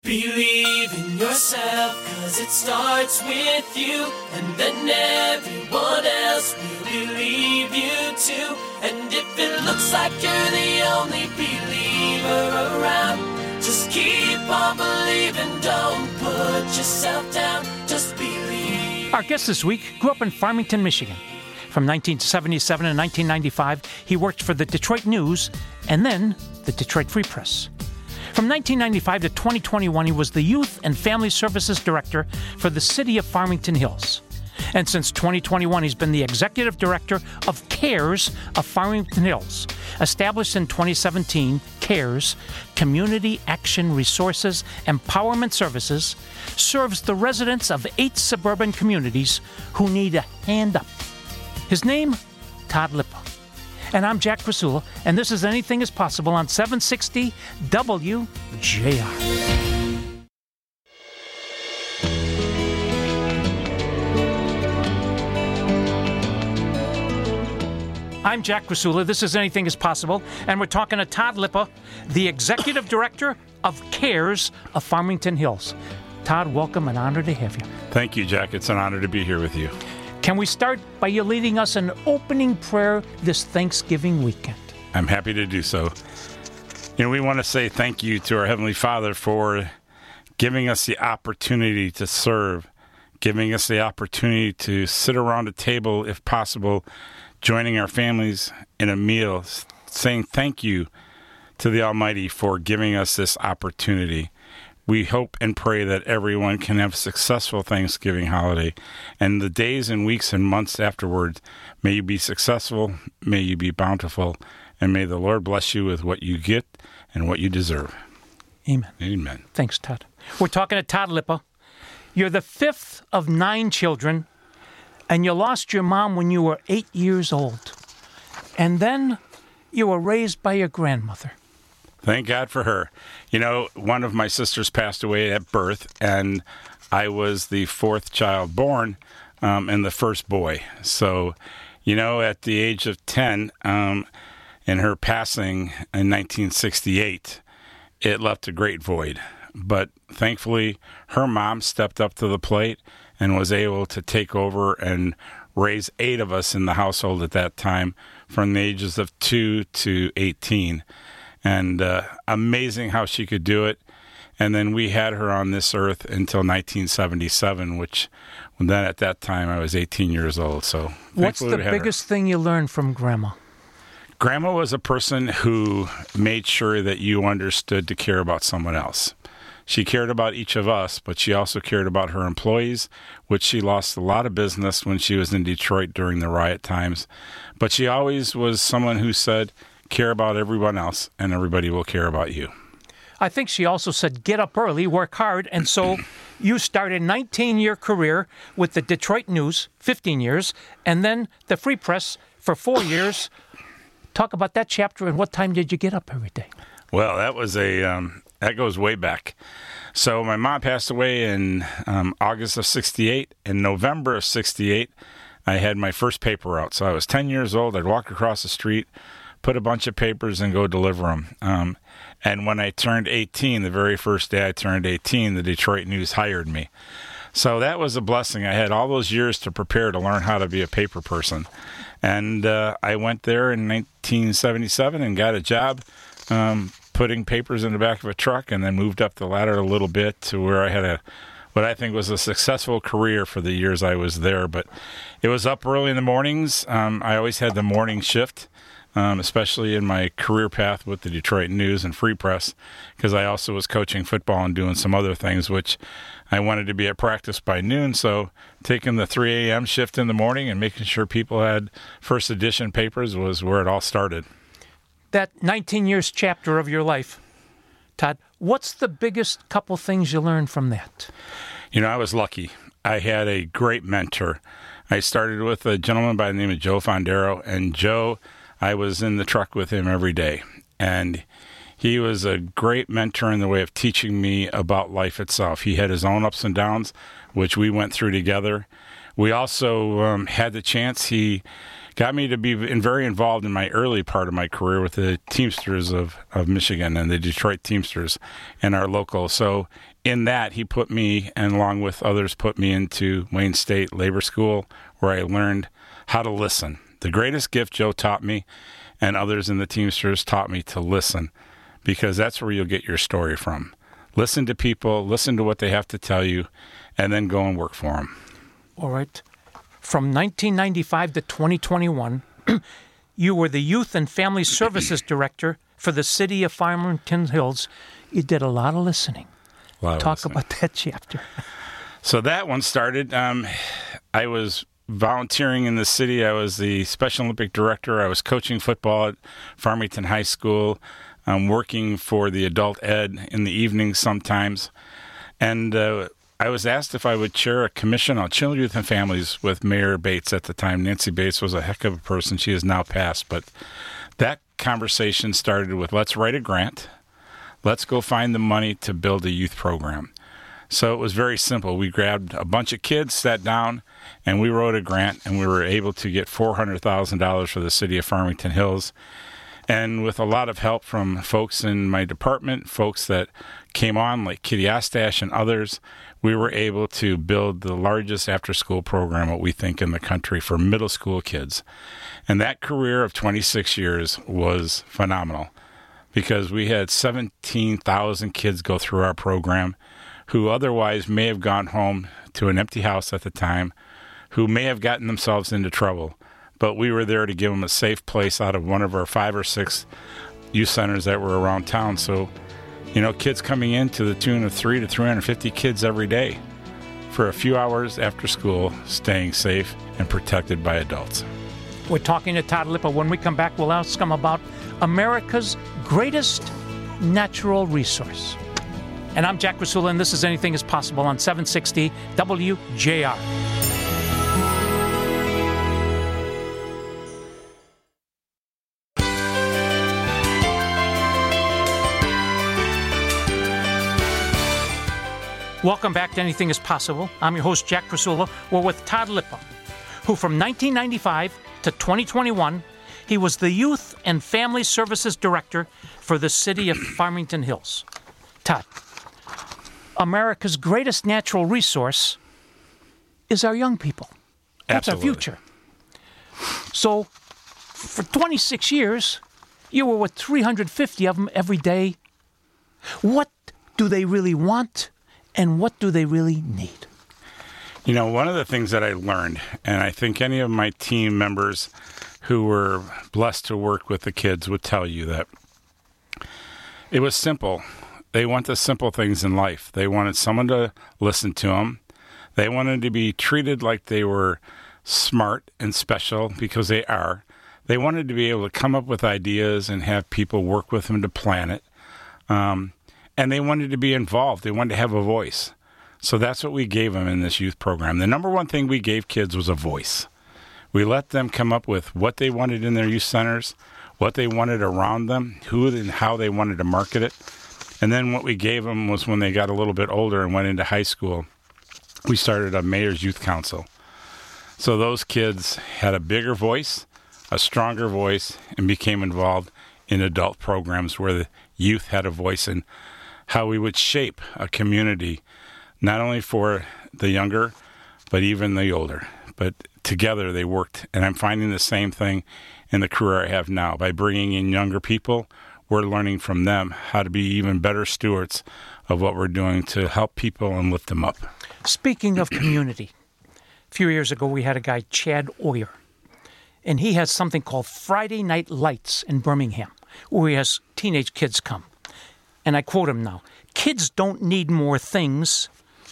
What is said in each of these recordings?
Believe in yourself, 'cause it starts with you, and then everyone else will believe you too. And if it looks like you're the only believer around, just keep on believing, don't put yourself down, just believe. Our guest this week grew up in Farmington, Michigan. From 1977 to 1995, he worked for the Detroit News and then the Detroit Free Press. From 1995 to 2021, he was the Youth and Family Services Director for the City of Farmington Hills. And since 2021, he's been the Executive Director of CARES of Farmington Hills. Established in 2017, CARES, Community Action Resources Empowerment Services, serves the residents of 8 suburban communities who need a hand up. His name, Todd Lippa. And I'm Jack Krasula, and this is Anything is Possible on 760 WJR. I'm Jack Krasula. This is Anything is Possible, and we're talking to Todd Lippa, the Executive Director of CARES of Farmington Hills. Todd, welcome, and honor to have you. Thank you, Jack. It's an honor to be here with you. Can we start by you leading us an opening prayer this Thanksgiving weekend? I'm happy to do so. We want to say thank you to our Heavenly Father for giving us the opportunity to serve, giving us the opportunity to sit around a table, if possible, joining our families in a meal, saying thank you to the Almighty for giving us this opportunity. We hope and pray that everyone can have a successful Thanksgiving holiday, and the days and weeks and months afterwards, may you be successful, may you be bountiful, and may the Lord bless you with what you get and what you deserve. Amen. Amen. Thanks, Todd. We're talking to Todd Lippa. You're the 5th of 9 children, and you lost your mom when you were 8 years old. And then you were raised by your grandmother. Thank God for her. One of my sisters passed away at birth, and I was the 4th child born and the first boy. So, at the age of 10, in her passing in 1968, it left a great void. But thankfully, her mom stepped up to the plate and was able to take over and raise 8 of us in the household at that time from the ages of 2 to 18. And amazing how she could do it. And then we had her on this earth until 1977, which then at that time I was 18 years old. So what's the biggest thing you learned from Grandma? Grandma was a person who made sure that you understood to care about someone else. She cared about each of us, but she also cared about her employees, which she lost a lot of business when she was in Detroit during the riot times. But she always was someone who said, care about everyone else, and everybody will care about you. I think she also said, get up early, work hard, and so you started a 19-year career with the Detroit News, 15 years, and then the Free Press for 4 years. Talk about that chapter, and what time did you get up every day? Well, that was that goes way back. So my mom passed away in August of 68. In November of 68, I had my first paper out. So I was 10 years old. I'd walk across the street, put a bunch of papers and go deliver them. And when I turned 18, the very first day I turned 18, the Detroit News hired me. So that was a blessing. I had all those years to prepare to learn how to be a paper person. And I went there in 1977 and got a job putting papers in the back of a truck, and then moved up the ladder a little bit to where I had what I think was a successful career for the years I was there. But it was up early in the mornings. I always had the morning shift. Especially in my career path with the Detroit News and Free Press, because I also was coaching football and doing some other things, which I wanted to be at practice by noon. So taking the 3 a.m. shift in the morning and making sure people had first edition papers was where it all started. That 19 years chapter of your life, Todd, what's the biggest couple things you learned from that? I was lucky. I had a great mentor. I started with a gentleman by the name of Joe Fondero, and Joe, I was in the truck with him every day, and he was a great mentor in the way of teaching me about life itself. He had his own ups and downs, which we went through together. We also had the chance. He got me to be very involved in my early part of my career with the Teamsters of Michigan and the Detroit Teamsters and our local. So in that, he put me, and along with others, put me into Wayne State Labor School, where I learned how to listen. The greatest gift Joe taught me, and others in the Teamsters taught me to listen, because that's where you'll get your story from. Listen to people, listen to what they have to tell you, and then go and work for them. All right. From 1995 to 2021, you were the Youth and Family Services Director for the City of Farmington Hills. You did a lot of listening. Talk about that chapter. So that one started. I was volunteering in the city. I was the Special Olympic Director. I was coaching football at Farmington High School. Working for the adult ed in the evenings sometimes. And I was asked if I would chair a commission on children, youth, and families with Mayor Bates at the time. Nancy Bates was a heck of a person. She has now passed. But that conversation started with, let's write a grant. Let's go find the money to build a youth program. So it was very simple. We grabbed a bunch of kids, sat down, and we wrote a grant, and we were able to get $400,000 for the city of Farmington Hills. And with a lot of help from folks in my department, folks that came on like Kitty Ostash and others, we were able to build the largest after-school program, what we think, in the country for middle school kids. And that career of 26 years was phenomenal, because we had 17,000 kids go through our program who otherwise may have gone home to an empty house at the time, who may have gotten themselves into trouble. But we were there to give them a safe place out of one of our 5 or 6 youth centers that were around town. So, kids coming in to the tune of 300 to 350 kids every day for a few hours after school, staying safe and protected by adults. We're talking to Todd Lippa. When we come back, we'll ask him about America's greatest natural resource. And I'm Jack Rasula, and this is Anything is Possible on 760 WJR. Welcome back to Anything is Possible. I'm your host, Jack Rasula. We're with Todd Lippa, who from 1995 to 2021, he was the Youth and Family Services Director for the City of Farmington Hills. Todd, America's greatest natural resource is our young people. That's Absolutely. our future. So, for 26 years, you were with 350 of them every day. What do they really want? And what do they really need? One of the things that I learned, and I think any of my team members who were blessed to work with the kids would tell you that it was simple. They want the simple things in life. They wanted someone to listen to them. They wanted to be treated like they were smart and special, because they are. They wanted to be able to come up with ideas and have people work with them to plan it. And they wanted to be involved. They wanted to have a voice. So that's what we gave them in this youth program. The number one thing we gave kids was a voice. We let them come up with what they wanted in their youth centers, what they wanted around them, who and how they wanted to market it. And then what we gave them was, when they got a little bit older and went into high school, we started a Mayor's Youth Council. So those kids had a bigger voice, a stronger voice, and became involved in adult programs where the youth had a voice in how we would shape a community, not only for the younger, but even the older. But together they worked, and I'm finding the same thing in the career I have now. By bringing in younger people, we're learning from them how to be even better stewards of what we're doing to help people and lift them up. Speaking of community, a few years ago we had a guy, Chad Oyer, and he has something called Friday Night Lights in Birmingham, where he has teenage kids come. And I quote him now, "Kids don't need more things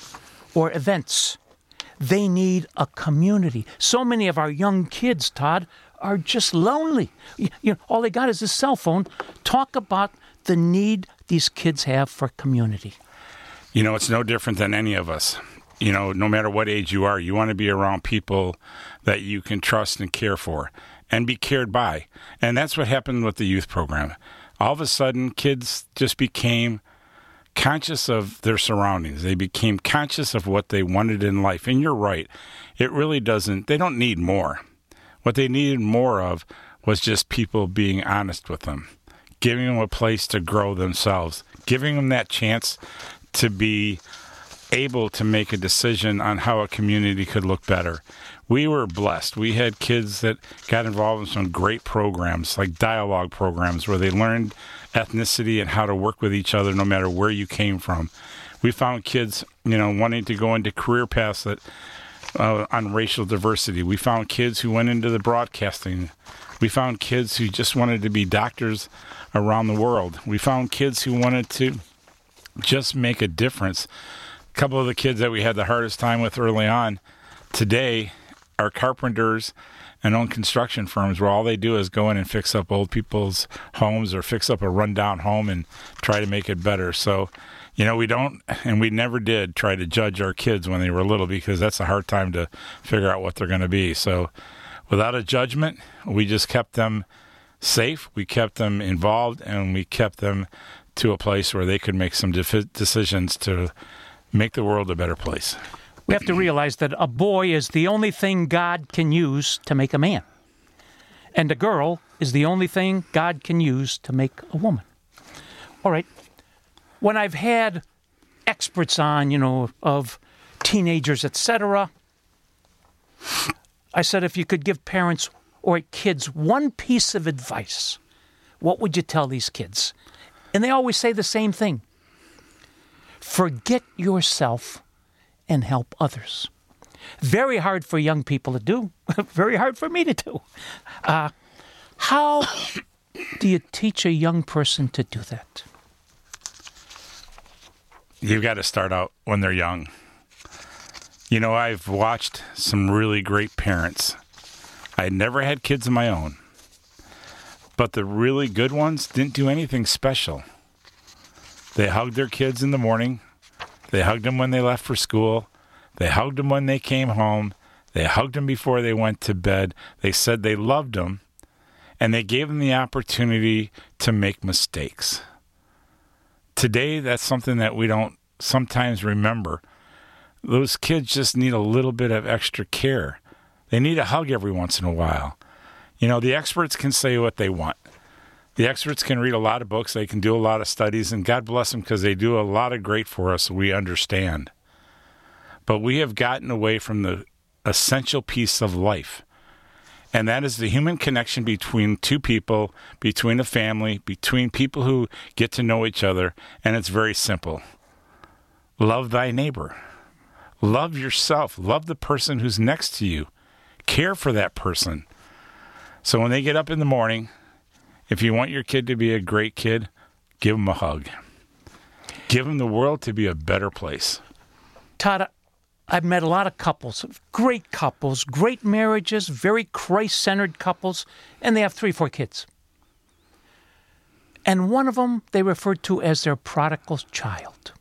or events. They need a community." So many of our young kids, Todd, are just lonely. All they got is a cell phone. Talk about the need these kids have for community. It's no different than any of us. No matter what age you are, you want to be around people that you can trust and care for and be cared by. And that's what happened with the youth program. All of a sudden, kids just became conscious of their surroundings. They became conscious of what they wanted in life. And you're right. It really doesn't, they don't need more. What they needed more of was just people being honest with them, giving them a place to grow themselves, giving them that chance to be able to make a decision on how a community could look better. We were blessed. We had kids that got involved in some great programs, like dialogue programs, where they learned ethnicity and how to work with each other no matter where you came from. We found kids, wanting to go into career paths that on racial diversity. We found kids who went into the broadcasting. We found kids who just wanted to be doctors around the world. We found kids who wanted to just make a difference. A couple of the kids that we had the hardest time with early on today are carpenters and own construction firms where all they do is go in and fix up old people's homes or fix up a rundown home and try to make it better. So, we don't, and we never did try to judge our kids when they were little, because that's a hard time to figure out what they're going to be. So without a judgment, we just kept them safe, we kept them involved, and we kept them to a place where they could make some decisions to make the world a better place. We have to realize that a boy is the only thing God can use to make a man. And a girl is the only thing God can use to make a woman. All right. When I've had experts on, of teenagers, etc., I said, if you could give parents or kids one piece of advice, what would you tell these kids? And they always say the same thing. Forget yourself and help others. Very hard for young people to do. Very hard for me to do. How do you teach a young person to do that? You've got to start out when they're young. I've watched some really great parents. I never had kids of my own. But the really good ones didn't do anything special. They hugged their kids in the morning. They hugged them when they left for school. They hugged them when they came home. They hugged them before they went to bed. They said they loved them. And they gave them the opportunity to make mistakes. Today, that's something that we don't sometimes remember. Those kids just need a little bit of extra care. They need a hug every once in a while. The experts can say what they want. The experts can read a lot of books. They can do a lot of studies, and God bless them because they do a lot of great for us. We understand. But we have gotten away from the essential piece of life, and that is the human connection between two people, between a family, between people who get to know each other, and it's very simple. Love thy neighbor. Love yourself. Love the person who's next to you. Care for that person. So when they get up in the morning, if you want your kid to be a great kid, give them a hug. Give them the world to be a better place. Todd, I've met a lot of couples, great marriages, very Christ-centered couples, and they have 3, 4 kids. And one of them they refer to as their prodigal child.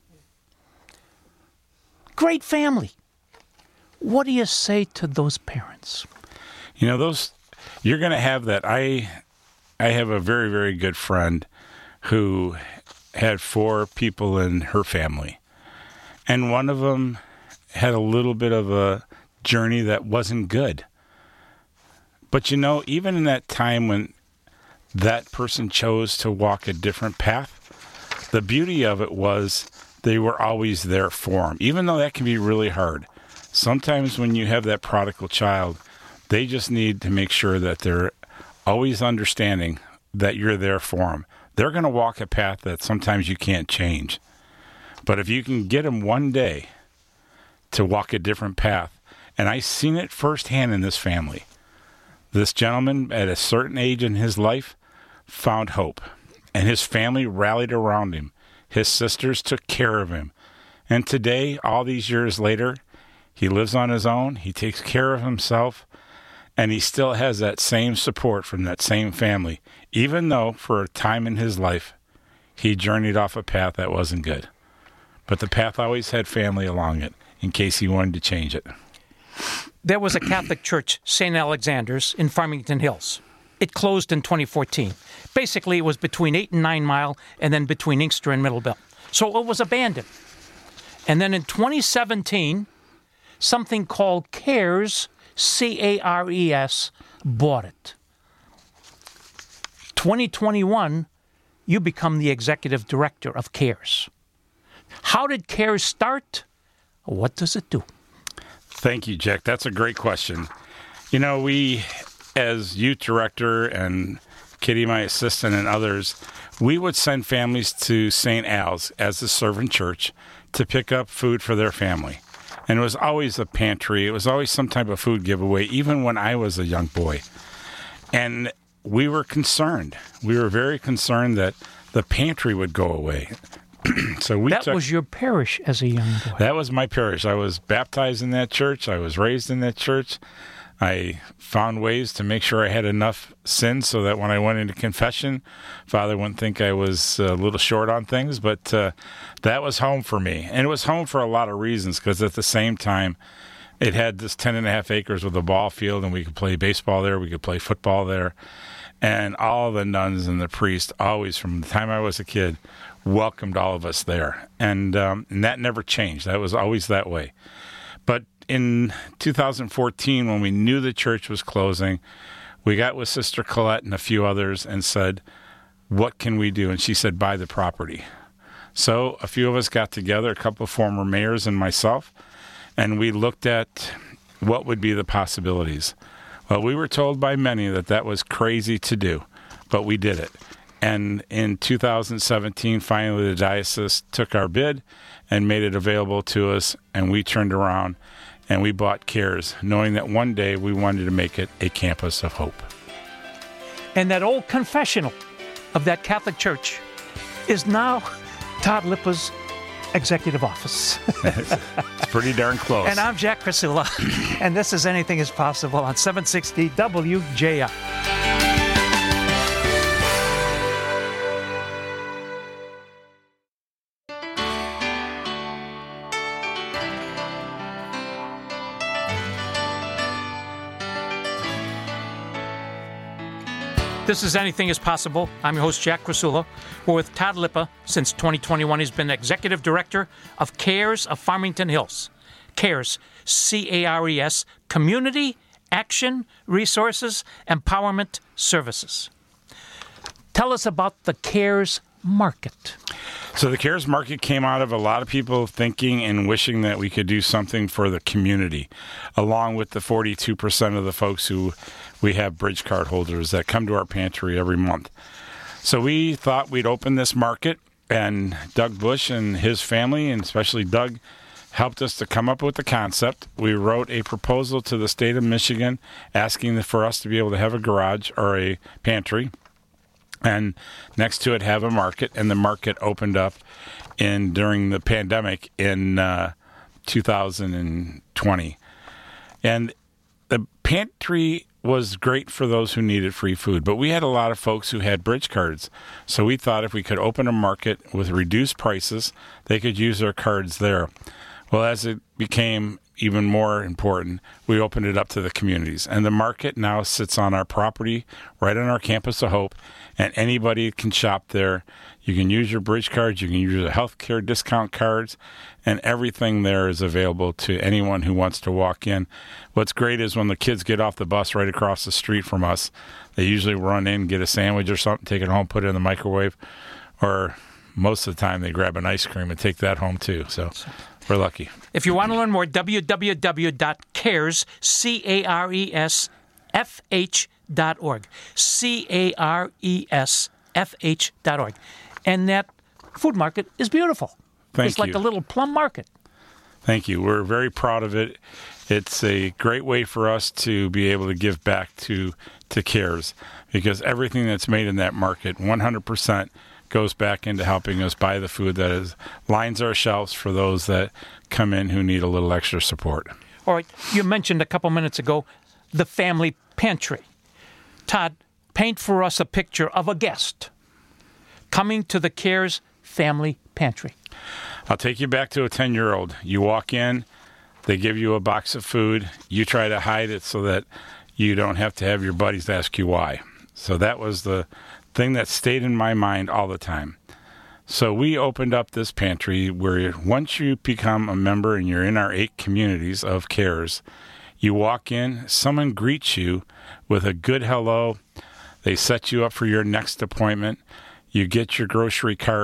Great family. What do you say to those parents? You're going to have that. I have a very, very good friend who had 4 people in her family. And one of them had a little bit of a journey that wasn't good. But even in that time when that person chose to walk a different path, the beauty of it was they were always there for him, even though that can be really hard. Sometimes when you have that prodigal child, they just need to make sure that they're always understanding that you're there for them. They're going to walk a path that sometimes you can't change. But if you can get them one day to walk a different path, and I've seen it firsthand in this family. This gentleman, at a certain age in his life, found hope, and his family rallied around him. His sisters took care of him. And today, all these years later, he lives on his own, he takes care of himself, and he still has that same support from that same family, even though for a time in his life, he journeyed off a path that wasn't good. But the path always had family along it, in case he wanted to change it. There was a Catholic church, St. Alexander's, in Farmington Hills. It closed in 2014. Basically, it was between 8 and 9 Mile, and then between Inkster and Middlebelt. So it was abandoned. And then in 2017, something called CARES, C-A-R-E-S, bought it. 2021, you become the executive director of CARES. How did CARES start? What does it do? Thank you, Jack. That's a great question. You know, we, as youth director and Kitty, my assistant, and others, we would send families to St. Al's as the servant church to pick up food for their family. And it was always a pantry. It was always some type of food giveaway, even when I was a young boy. And we were concerned. We were very concerned that the pantry would go away. So that was your parish as a young boy. That was my parish. I was baptized in that church. I was raised in that church. I found ways to make sure I had enough sin so that when I went into confession, Father wouldn't think I was a little short on things. But that was home for me. And it was home for a lot of reasons, because at the same time, it had this 10.5 acres with a ball field, and we could play baseball there. We could play football there. And all the nuns and the priests, always from the time I was a kid, welcomed all of us there. And that never changed. That was always that way. But in 2014, when we knew the church was closing, we got with Sister Colette and a few others and said, what can we do? And she said, buy the property. So a few of us got together, a couple of former mayors and myself, and we looked at what would be the possibilities. Well, we were told by many that that was crazy to do, but we did it. And in 2017, finally, the diocese took our bid and made it available to us, and we turned around and we bought CARES, knowing that one day we wanted to make it a campus of hope. And that old confessional of that Catholic Church is now Todd Lippa's executive office. It's pretty darn close. And I'm Jack Krasula, and this is Anything is Possible on 760 WJR. This is Anything is Possible. I'm your host, Jack Krasula. We're with Todd Lippa. Since 2021, he's been Executive Director of CARES of Farmington Hills. CARES, C-A-R-E-S, Community Action Resources Empowerment Services. Tell us about the CARES Market. So the CARES Market came out of a lot of people thinking and wishing that we could do something for the community, along with the 42% of the folks who we have bridge card holders that come to our pantry every month. So we thought we'd open this market, and Doug Bush and his family, and especially Doug, helped us to come up with the concept. We wrote a proposal to the state of Michigan asking for us to be able to have a garage or a pantry, and next to it have a market, and the market opened up during the pandemic in 2020. And the pantry was great for those who needed free food, but we had a lot of folks who had bridge cards. So we thought if we could open a market with reduced prices, they could use their cards there. Well, as it became even more important, we opened it up to the communities. And the market now sits on our property, right on our campus of Hope, and anybody can shop there. You can use your bridge cards, you can use your healthcare discount cards, and everything there is available to anyone who wants to walk in. What's great is when the kids get off the bus right across the street from us, they usually run in, get a sandwich or something, take it home, put it in the microwave, or most of the time they grab an ice cream and take that home too. So we're lucky. If you want to learn more, www.cares, CARESFH.org. CARESFH.org. And that food market is beautiful. It's like a little plum market. Thank you. We're very proud of it. It's a great way for us to be able to give back to CARES, because everything that's made in that market, 100%, goes back into helping us buy the food that lines our shelves for those that come in who need a little extra support. All right. You mentioned a couple minutes ago the family pantry. Todd, paint for us a picture of a guest coming to the CARES family pantry. I'll take you back to a 10-year-old. You walk in, they give you a box of food. You try to hide it so that you don't have to have your buddies ask you why. So that was the thing that stayed in my mind all the time. So we opened up this pantry where once you become a member and you're in our 8 communities of CARES, you walk in, someone greets you with a good hello. They set you up for your next appointment. You get your grocery cart,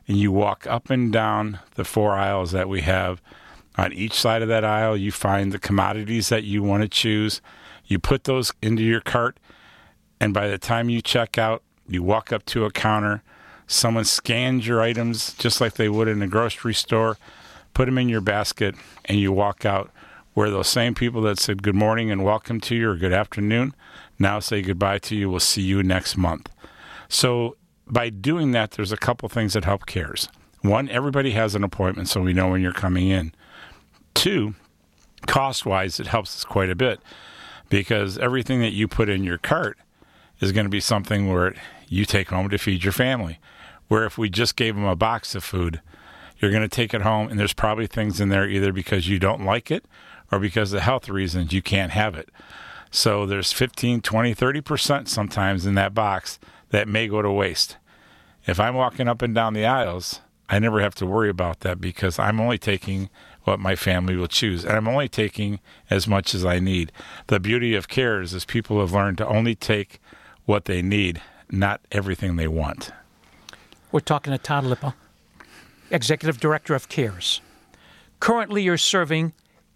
and you walk up and down the 4 aisles that we have. On each side of that aisle, you find the commodities that you want to choose. You put those into your cart, and by the time you check out, you walk up to a counter. Someone scans your items just like they would in a grocery store, put them in your basket, and you walk out, where those same people that said good morning and welcome to you or good afternoon now say goodbye to you. We'll see you next month. So by doing that, there's a couple things that help CARES. One, everybody has an appointment, so we know when you're coming in. Two, cost-wise, it helps us quite a bit, because everything that you put in your cart is going to be something where you take home to feed your family. Where if we just gave them a box of food, you're going to take it home, and there's probably things in there either because you don't like it or because of health reasons you can't have it. So there's 15, 20, 30% sometimes in that box that may go to waste. If I'm walking up and down the aisles, I never have to worry about that because I'm only taking what my family will choose, and I'm only taking as much as I need. The beauty of CARES is people have learned to only take what they need, not everything they want. We're talking to Todd Lippa, Executive Director of CARES. Currently, you're serving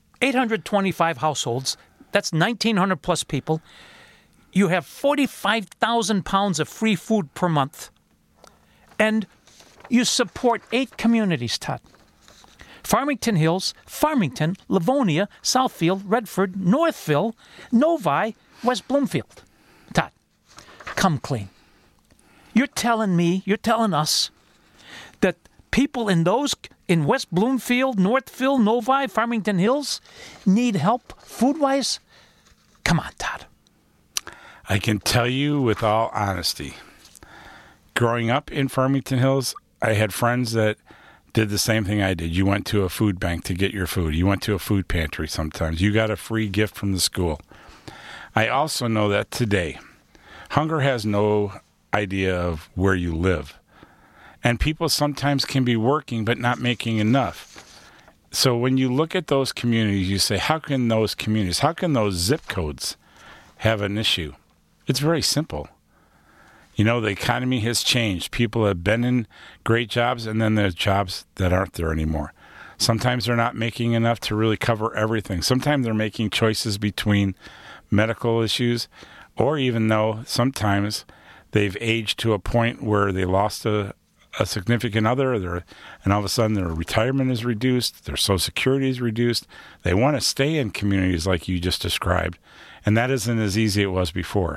825 households. That's 1,900 plus people. You have 45,000 pounds of free food per month. And you support 8 communities, Todd. Farmington Hills, Farmington, Livonia, Southfield, Redford, Northville, Novi, West Bloomfield. Todd, come clean. You're telling us that people in West Bloomfield, Northville, Novi, Farmington Hills need help food-wise? Come on, Todd. I can tell you with all honesty, growing up in Farmington Hills, I had friends that did the same thing I did. You went to a food bank to get your food. You went to a food pantry sometimes. You got a free gift from the school. I also know that today, hunger has no idea of where you live. And people sometimes can be working but not making enough. So when you look at those communities, you say, how can those zip codes have an issue? It's very simple. You know, the economy has changed. People have been in great jobs, and then there's jobs that aren't there anymore. Sometimes they're not making enough to really cover everything. Sometimes they're making choices between medical issues, or even though sometimes they've aged to a point where they lost a significant other, and all of a sudden their retirement is reduced, their Social Security is reduced. They want to stay in communities like you just described, and that isn't as easy as it was before.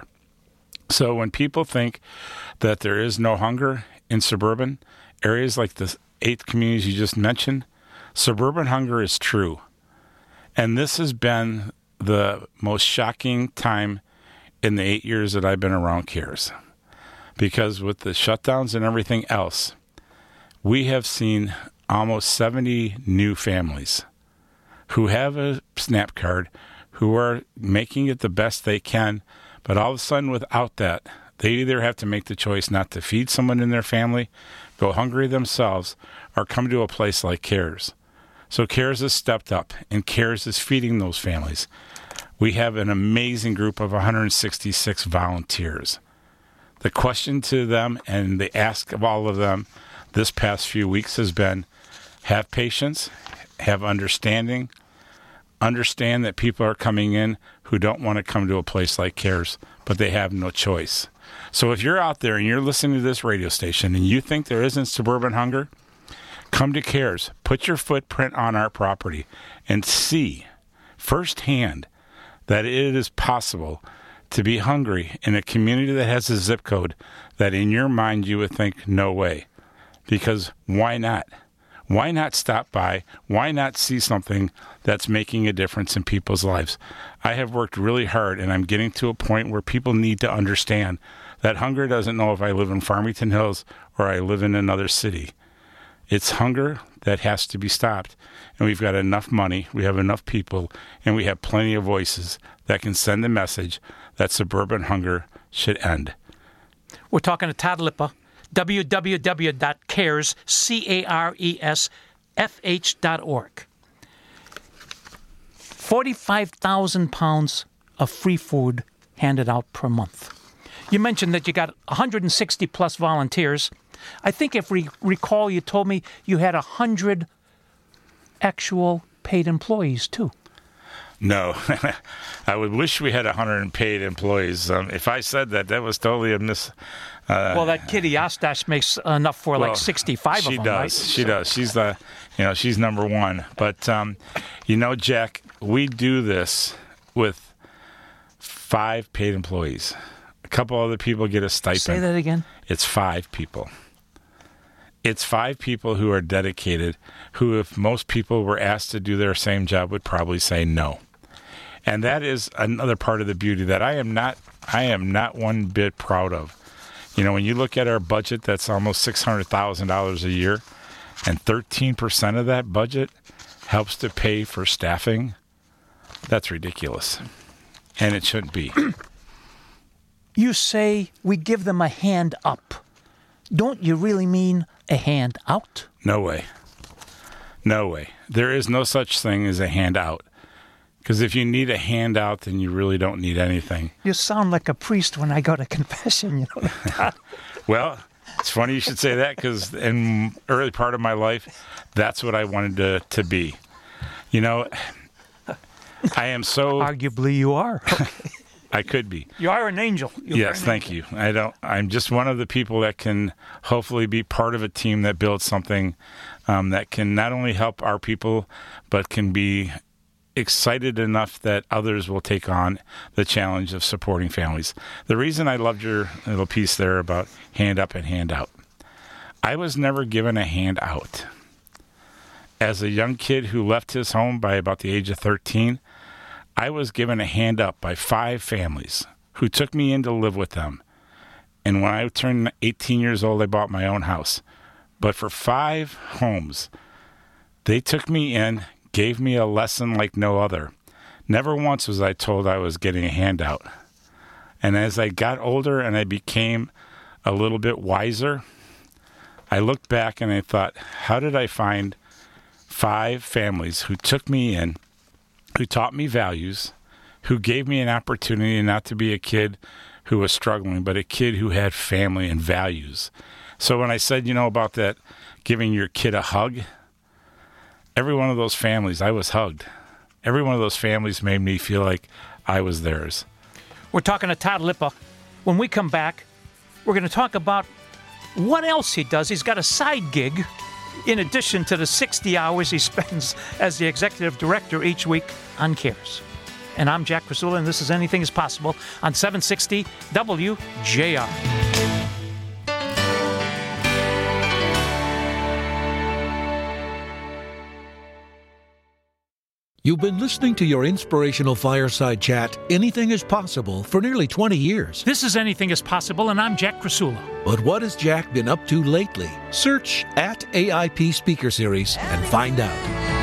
So when people think that there is no hunger in suburban areas like the 8 communities you just mentioned, suburban hunger is true. And this has been the most shocking time in the 8 years that I've been around CARES. Because with the shutdowns and everything else, we have seen almost 70 new families who have a SNAP card, who are making it the best they can. But all of a sudden, without that, they either have to make the choice not to feed someone in their family, go hungry themselves, or come to a place like CARES. So CARES has stepped up, and CARES is feeding those families. We have an amazing group of 166 volunteers. The question to them and the ask of all of them this past few weeks has been, have patience, have understanding, understand that people are coming in who don't want to come to a place like CARES, but they have no choice. So if you're out there and you're listening to this radio station and you think there isn't suburban hunger, come to CARES, put your footprint on our property, and see firsthand that it is possible to be hungry in a community that has a zip code that in your mind you would think, no way. Because why not? Why not stop by? Why not see something that's making a difference in people's lives? I have worked really hard, and I'm getting to a point where people need to understand that hunger doesn't know if I live in Farmington Hills or I live in another city. It's hunger that has to be stopped. And we've got enough money, we have enough people, and we have plenty of voices that can send the message that suburban hunger should end. We're talking to Todd Lippa, www.caresfh.org. 45,000 pounds of free food handed out per month. You mentioned that you got 160 plus volunteers. I think if we recall, you told me you had 100 actual paid employees, too. No, I would wish we had 100 paid employees. If I said that, that was totally a miss. Well, that Kitty Ostash makes enough for like 65 of them, right? She does. She's number one. But, Jack, we do this with 5 paid employees. A couple other people get a stipend. Say that again. It's 5 people. It's 5 people who are dedicated, who if most people were asked to do their same job would probably say no. And that is another part of the beauty that I am not one bit proud of. When you look at our budget, that's almost $600,000 a year, and 13% of that budget helps to pay for staffing. That's ridiculous. And it shouldn't be. You say we give them a hand up. Don't you really mean a hand out? No way. No way. There is no such thing as a hand out. Because if you need a handout, then you really don't need anything. You sound like a priest when I go to confession, Well, it's funny you should say that, because in the early part of my life, that's what I wanted to be. I am so... Arguably you are. I could be. You are an angel. Yes, thank you. I'm just one of the people that can hopefully be part of a team that builds something that can not only help our people, but can be excited enough that others will take on the challenge of supporting families. The reason I loved your little piece there about hand up and hand out, I was never given a hand out. As a young kid who left his home by about the age of 13, I was given a hand up by 5 families who took me in to live with them. And when I turned 18 years old, I bought my own house. But for 5 homes, they took me in, gave me a lesson like no other. Never once was I told I was getting a handout. And as I got older and I became a little bit wiser, I looked back and I thought, how did I find 5 families who took me in, who taught me values, who gave me an opportunity not to be a kid who was struggling, but a kid who had family and values. So when I said, about that giving your kid a hug, every one of those families, I was hugged. Every one of those families made me feel like I was theirs. We're talking to Todd Lippa. When we come back, we're going to talk about what else he does. He's got a side gig in addition to the 60 hours he spends as the executive director each week on CARES. And I'm Jack Krasula, and this is Anything is Possible on 760 WJR. You've been listening to your inspirational fireside chat, Anything is Possible, for nearly 20 years. This is Anything is Possible, and I'm Jack Krasula. But what has Jack been up to lately? Search @AIP Speaker Series and find out.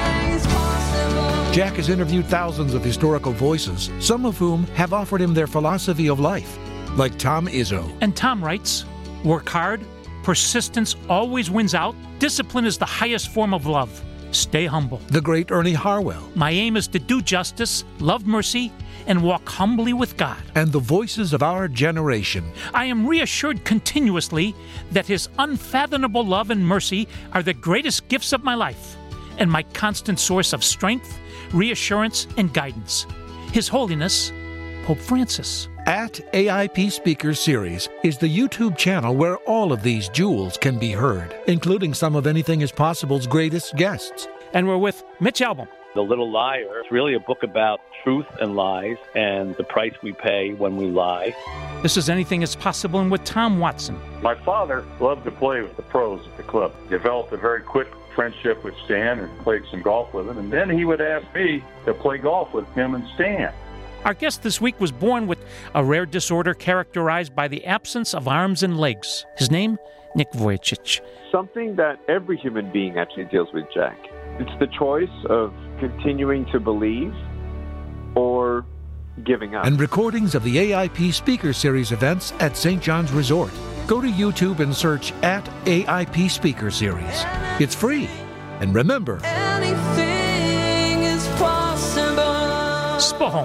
Jack has interviewed thousands of historical voices, some of whom have offered him their philosophy of life, like Tom Izzo. And Tom writes, work hard, persistence always wins out, discipline is the highest form of love. Stay humble. The great Ernie Harwell. My aim is to do justice, love mercy, and walk humbly with God. And the voices of our generation. I am reassured continuously that His unfathomable love and mercy are the greatest gifts of my life and my constant source of strength, reassurance, and guidance. His Holiness, Pope Francis. @AIP Speaker Series is the YouTube channel where all of these jewels can be heard, including some of Anything is Possible's greatest guests. And we're with Mitch Albom. The Little Liar is really a book about truth and lies and the price we pay when we lie. This is Anything is Possible, and with Tom Watson. My father loved to play with the pros at the club. Developed a very quick friendship with Stan and played some golf with him. And then he would ask me to play golf with him and Stan. Our guest this week was born with a rare disorder characterized by the absence of arms and legs. His name, Nick Vujicic. Something that every human being actually deals with, Jack. It's the choice of continuing to believe or giving up. And recordings of the AIP Speaker Series events at St. John's Resort. Go to YouTube and search @AIP Speaker Series. It's free. And remember, Anything is possible. Spohome.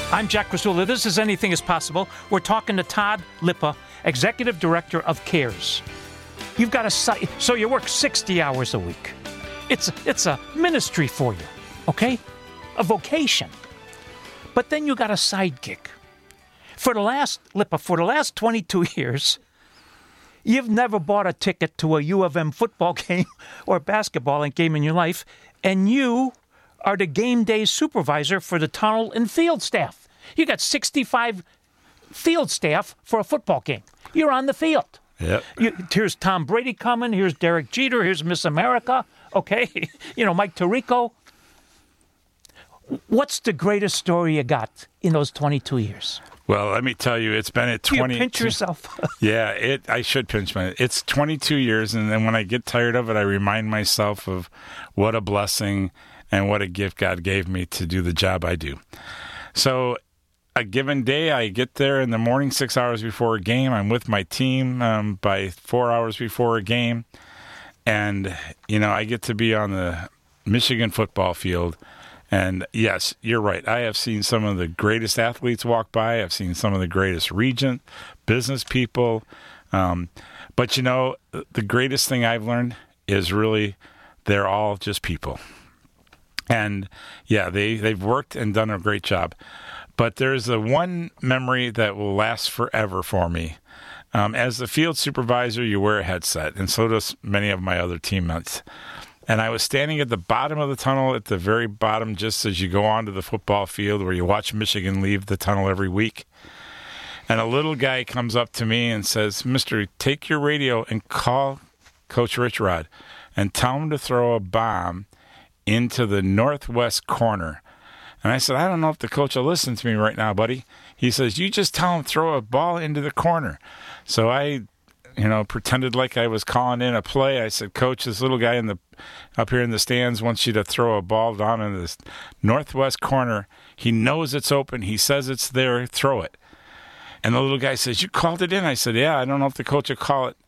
I'm Jack Krasula. This is Anything is Possible. We're talking to Todd Lippa, Executive Director of CARES. You've got a site, so you work 60 hours a week. It's a ministry for you, okay? A vocation. But then you got a side gig. For the last 22 years, you've never bought a ticket to a U of M football game or basketball game in your life, and you are the game day supervisor for the tunnel and field staff. You got 65 field staff for a football game. You're on the field. Yep. Here's Tom Brady coming. Here's Derek Jeter. Here's Miss America. Okay. Mike Tirico. What's the greatest story you got in those 22 years? Well, let me tell you, it's been at 20. You pinch yourself. Yeah, I should pinch it's 22 years, and then when I get tired of it, I remind myself of what a blessing and what a gift God gave me to do the job I do. So a given day, I get there in the morning 6 hours before a game. I'm with my team by 4 hours before a game. And, I get to be on the Michigan football field. And, yes, you're right. I have seen some of the greatest athletes walk by. I've seen some of the greatest regent, business people. But, the greatest thing I've learned is really they're all just people. And, yeah, they've worked and done a great job. But there's one memory that will last forever for me. As the field supervisor, you wear a headset, and so does many of my other teammates. And I was standing at the bottom of the tunnel, at the very bottom, just as you go onto the football field where you watch Michigan leave the tunnel every week. And a little guy comes up to me and says, "Mister, take your radio and call Coach Rich Rod and tell him to throw a bomb into the northwest corner." And I said, "I don't know if the coach will listen to me right now, buddy." He says, "You just tell him throw a ball into the corner." So I, pretended like I was calling in a play. I said, "Coach, this little guy up here in the stands wants you to throw a ball down in this northwest corner. He knows it's open. He says it's there. Throw it." And the little guy says, "You called it in?" I said, "Yeah, I don't know if the coach will call it."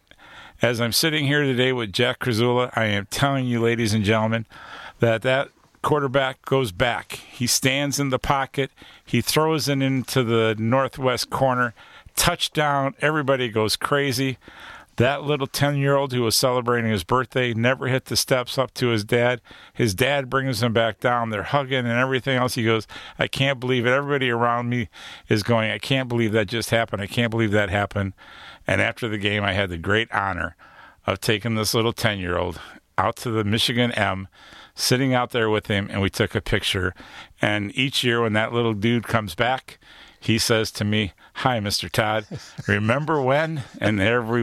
As I'm sitting here today with Jack Krasula, I am telling you, ladies and gentlemen, that quarterback goes back. He stands in the pocket. He throws it into the northwest corner. Touchdown. Everybody goes crazy. That little 10-year-old who was celebrating his birthday never hit the steps up to his dad. His dad brings him back down. They're hugging and everything else. He goes, "I can't believe it." Everybody around me is going, "I can't believe that just happened. I can't believe that happened." And after the game, I had the great honor of taking this little 10-year-old out to the Michigan M, sitting out there with him, and we took a picture. And each year when that little dude comes back, he says to me, "Hi, Mr. Todd, remember when?" And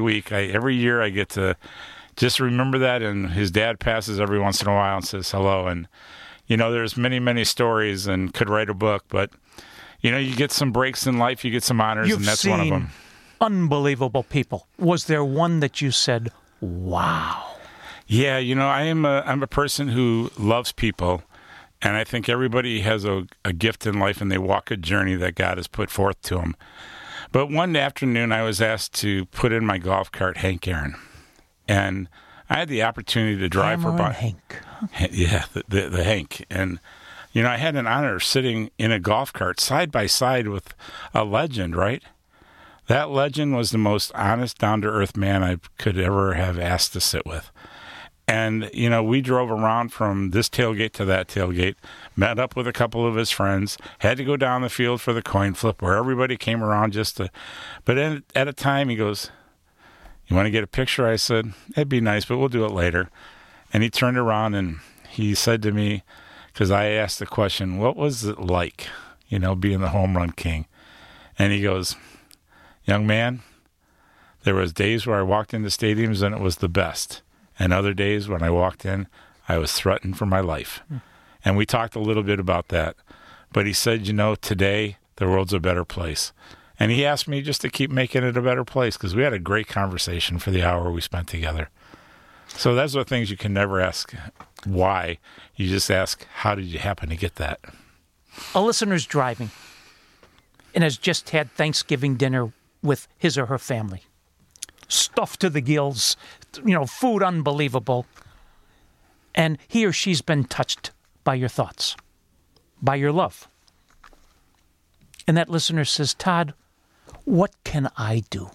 every year I get to just remember that, and his dad passes every once in a while and says hello. And, there's many, many stories and could write a book, but, you get some breaks in life, you get some honors, and that's one of them. Unbelievable people. Was there one that you said, "Wow"? Yeah, I'm a person who loves people, and I think everybody has a gift in life, and they walk a journey that God has put forth to them. But one afternoon, I was asked to put in my golf cart Hank Aaron, and I had the opportunity to drive for about Hank. Yeah, the Hank, and I had an honor of sitting in a golf cart side by side with a legend, right? That legend was the most honest, down-to-earth man I could ever have asked to sit with. And, we drove around from this tailgate to that tailgate, met up with a couple of his friends, had to go down the field for the coin flip where everybody came around but at a time he goes, "You want to get a picture?" I said, "It'd be nice, but we'll do it later." And he turned around and he said to me, because I asked the question, "What was it like, being the home run king?" And he goes, "Young man, there was days where I walked into stadiums and it was the best. And other days when I walked in, I was threatened for my life." And we talked a little bit about that. But he said, today the world's a better place. And he asked me just to keep making it a better place because we had a great conversation for the hour we spent together. So those are things you can never ask why. You just ask, how did you happen to get that? A listener's driving and has just had Thanksgiving dinner with his or her family. Stuffed to the gills, food unbelievable. And he or she's been touched by your thoughts, by your love. and that listener says, Todd, what can I do?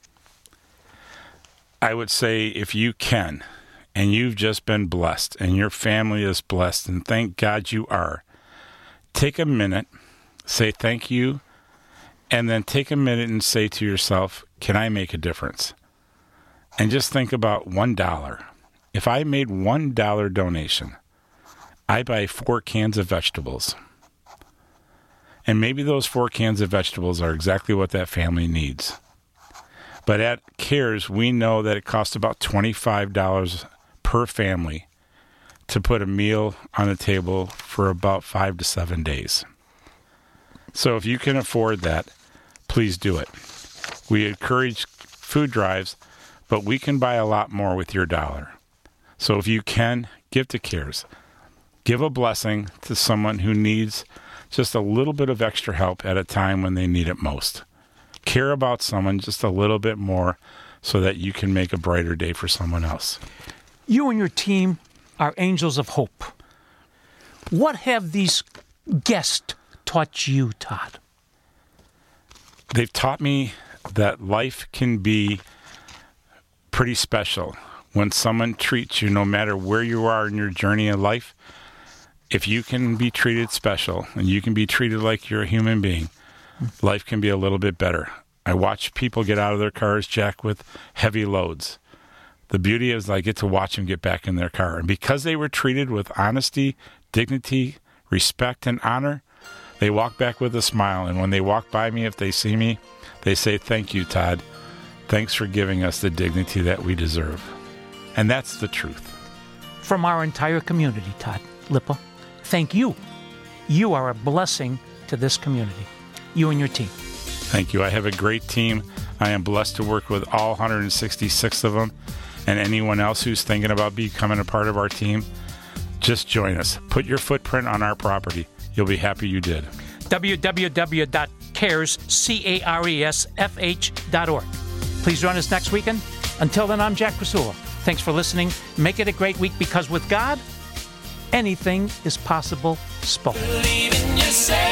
I would say if you can, and you've just been blessed, and your family is blessed, and thank God you are, take a minute, say thank you, and then take a minute and say to yourself, can I make a difference? And just think about $1. If I made $1 donation, I buy 4 cans of vegetables. And maybe those 4 cans of vegetables are exactly what that family needs. But at CARES, we know that it costs about $25 per family to put a meal on the table for about 5 to 7 days. So if you can afford that, please do it. We encourage food drives, but we can buy a lot more with your dollar. So if you can, give to CARES. Give a blessing to someone who needs just a little bit of extra help at a time when they need it most. Care about someone just a little bit more so that you can make a brighter day for someone else. You and your team are angels of hope. What have these guests taught you, Todd? They've taught me that life can be pretty special when someone treats you, no matter where you are in your journey in life. If you can be treated special and you can be treated like you're a human being, life can be a little bit better. I watch people get out of their cars, Jack, with heavy loads. The beauty is I get to watch them get back in their car. And because they were treated with honesty, dignity, respect, and honor, they walk back with a smile. And when they walk by me, if they see me, they say, thank you, Todd. Thanks for giving us the dignity that we deserve. And that's the truth. From our entire community, Todd Lippa, thank you. You are a blessing to this community, you and your team. Thank you. I have a great team. I am blessed to work with all 166 of them. And anyone else who's thinking about becoming a part of our team, just join us. Put your footprint on our property. You'll be happy you did. www.caresfh.org. Please join us next weekend. Until then, I'm Jack Krasula. Thanks for listening. Make it a great week, because with God, anything is possible. Spoken. Believe in yourself.